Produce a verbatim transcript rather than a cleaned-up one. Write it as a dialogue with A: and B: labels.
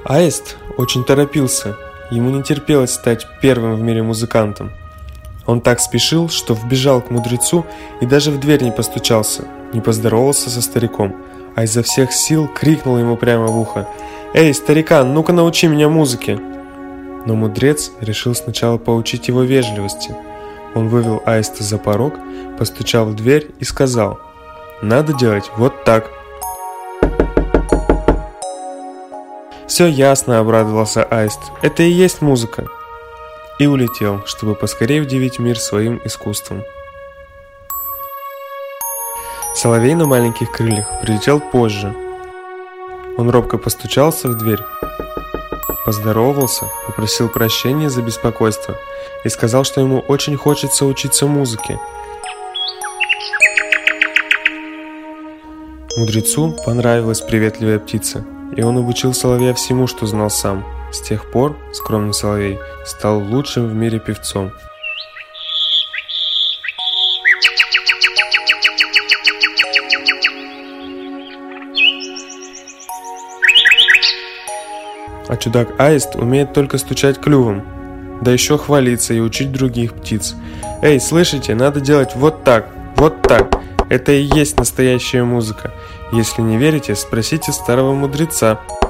A: Аист очень торопился, ему не терпелось стать первым в мире музыкантом. Он так спешил, что вбежал к мудрецу и даже в дверь не постучался, не поздоровался со стариком, а изо всех сил крикнул ему прямо в ухо: «Эй, старикан, ну-ка научи меня музыке!» Но мудрец решил сначала поучить его вежливости. Он вывел Аиста за порог, постучал в дверь и сказал: «Надо делать вот так». «Все ясно», — обрадовался Аист, — «это и есть музыка». И улетел, чтобы поскорее удивить мир своим искусством. Соловей на маленьких крыльях прилетел позже. Он робко постучался в дверь, поздоровался, попросил прощения за беспокойство и сказал, что ему очень хочется учиться музыке. Мудрецу понравилась приветливая птица, и он обучил соловья всему, что знал сам. С тех пор скромный соловей стал лучшим в мире певцом. А чудак-аист умеет только стучать клювом, да еще хвалиться и учить других птиц. «Эй, слышите, надо делать вот так, вот так. Это и есть настоящая музыка. Если не верите, спросите старого мудреца».